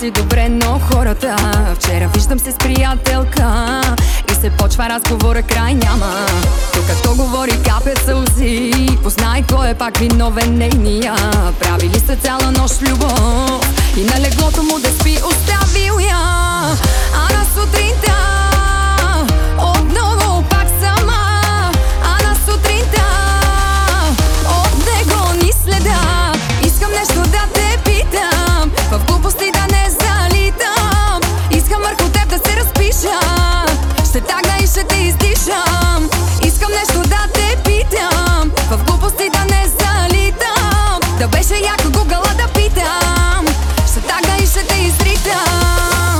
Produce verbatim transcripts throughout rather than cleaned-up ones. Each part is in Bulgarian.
си добре, но хората. Вчера виждам се с приятелка и се почва разговора, край няма. Докато говори капят сълзи, познай кой е пак виновен нейния. Правили се цяла нощ любов и на леглото му да спи оставил я. А на сутринта отново пак сама. А на сутринта от него ни следа. Искам нещо да те питам, в глупости да не залитам. Искам върху теб да се разпиша, ще тагна и ще те издишам. Искам нещо да те питам, в глупости да не залитам. Да беше яко гугъла да питам, ще тагна и ще те изритам.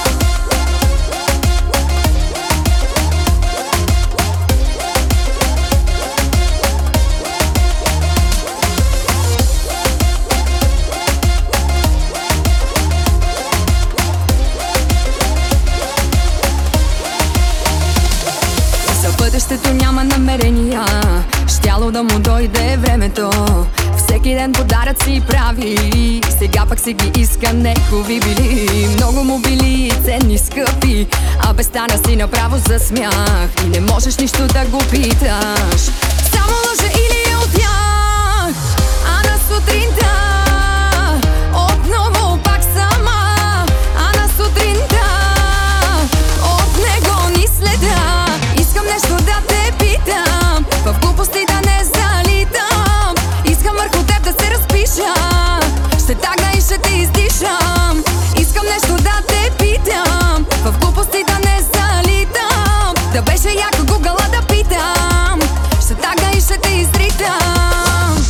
Бъдещето няма намерения, щяло да му дойде времето. Всеки ден подаръци си прави, сега пък си ги иска негови били. Много му били ценни, скъпи, а бе стана си направо за смях. И не можеш нищо да го питаш, само лъже или от тях. А на сутринта отново пак сама. А на сутринта от него ни следа. Искам нещо да те питам, в глупости да не залитам. Искам върху теб да се разпиша, ще тагна и ще те издишам. Искам нещо да те питам, в глупости да не залитам. Да беше яко гугъла да питам, ще тагна и ще те изритам.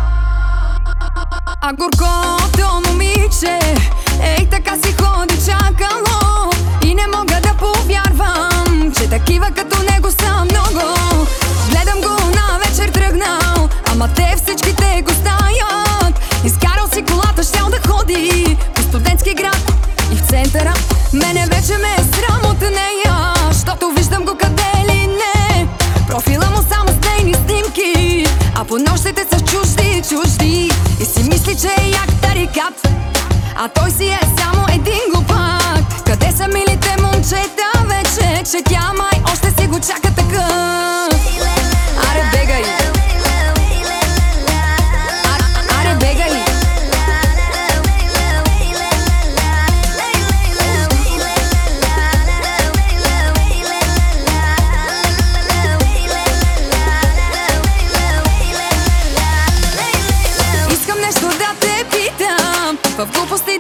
А горкото момиче ей така си ходи чакало и не мога да повярвам, че такива като него са много. Гледам го на вечер тръгнал, ама те всичките го знаят. Изкарал си колата, щял да ходи по студентски град и в центъра. Мене вече ме е срам от нея, щото виждам го къде ли не. Профила му само с нейни снимки, а по нощите са чужди, чужди. И си мисли, че е як тарикат, а той си е само един глупак. Къде са милите момчета вече, че тя май още си го чака такъв. Аре бегай, аре бегай. Искам нещо да те питам, в глупости